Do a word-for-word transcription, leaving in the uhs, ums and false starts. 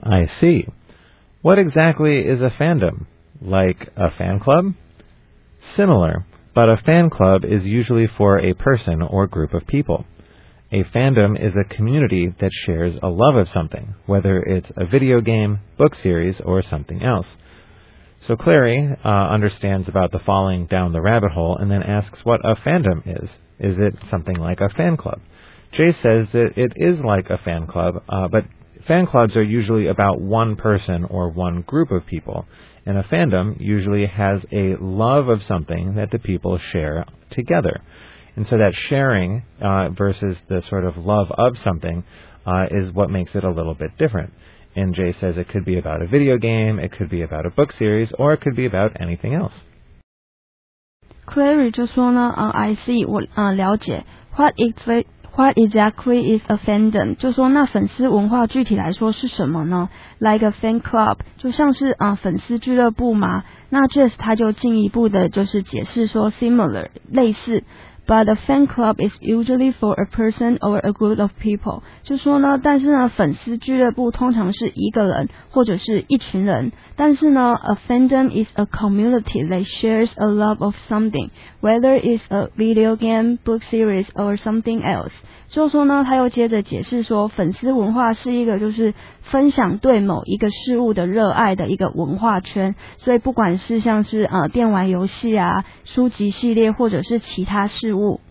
I see. What exactly is a fandom? Like a fan club? Similar, but a fan club is usually for a person or group of people. A fandom is a community that shares a love of something, whether it's a video game, book series, or something else. So Clary uh, understands about the falling down the rabbit hole and then asks what a fandom is. Is it something like a fan club? Jay says that it is like a fan club, uh, but fan clubs are usually about one person or one group of people, and a fandom usually has a love of something that the people share together. And so that sharing uh, versus the sort of love of something uh, is what makes it a little bit different. And Jay says it could be about a video game, it could be about a book series, or it could be about anything else. Clary 就说呢，呃 I see 我呃了解 What exactly What exactly is a fandom？ 就说那粉丝文化具体来说是什么呢 ？Like a fan club， 就像是啊、呃、粉丝俱乐部嘛。那 Jess 他就进一步的就是解释说 similar 类似。But a fan club is usually for a person or a group of people. 就说呢，但是呢，粉丝俱乐部通常是一个人或者是一群人。但是呢 ，a fandom is a community that shares a love of something, whether it's a video game, book series, or something else. 就说呢，他又接着解释说，粉丝文化是一个就是分享对某一个事物的热爱的一个文化圈。所以不管是像是呃电玩游戏啊、书籍系列或者是其他事物。